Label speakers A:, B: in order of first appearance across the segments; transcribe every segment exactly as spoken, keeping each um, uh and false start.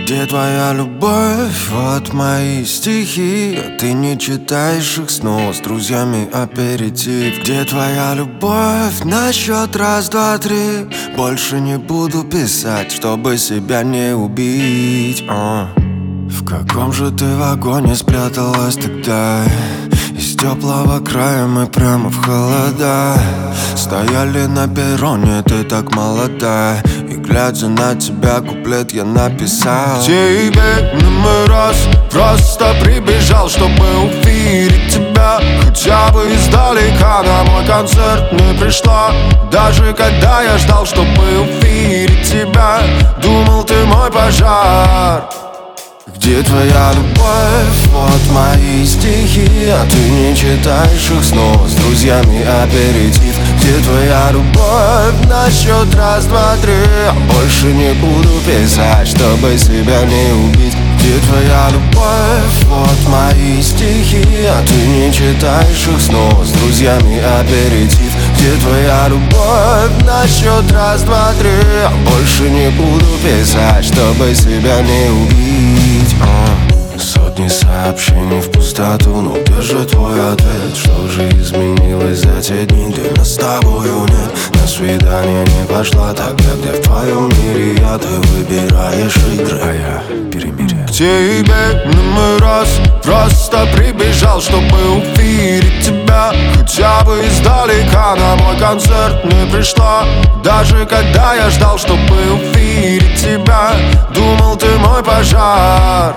A: Где твоя любовь? Вот мои стихи, а ты не читаешь их снова с друзьями аперитив. Где твоя любовь? На счет раз, два, три. Больше не буду писать, чтобы себя не убить. а. В каком же ты вагоне спряталась тогда? Из теплого края мы прямо в холода стояли на перроне, ты так молода. И глядя на тебя куплет я написал: тебе номер раз просто прибежал, чтобы увидеть тебя. Хотя бы издалека на мой концерт не пришла. Даже когда я ждал, чтобы увидеть тебя, думал, ты мой пожар. Где твоя любовь? Вот мои стихи, а ты не читаешь их снова с друзьями аперитив. Где твоя любовь? На счет раз, два, три. Больше не буду писать, чтобы себя не убить. Где твоя любовь? Вот мои стихи, а ты не читаешь их снова с друзьями аперитив. Где твоя любовь? На счет раз, два, три. Больше не буду писать, чтобы себя не убить. а. Сотни сообщений в пустоту, но где же твой ответ? Что же изменилось за те дни, где нас с тобою нет? На свидание не пошла тогда, где в твоем мире я. Ты выбираешь игры, а я перемирие. К тебе номер раз просто прибежал, чтобы увидеть тебя. Хотя бы издалека на мой концерт не пришла. Даже когда я ждал, чтобы увидеть тебя, думал, ты мой пожар.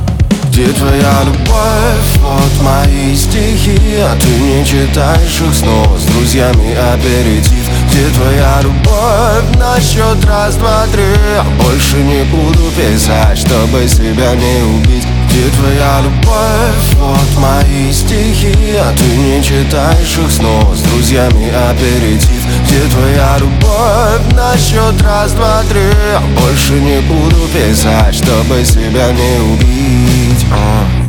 A: Где твоя любовь? Вот мои стихи, а ты не читаешь их снова с друзьями аперитив. Где твоя любовь? На счет раз, два, три. Больше не буду писать, чтобы себя не убить. Где твоя любовь? Вот мои стихи, а ты не читаешь их снова с друзьями аперитив. Где твоя любовь? На счет раз, два, три. Больше не буду писать, чтобы себя не убить. а.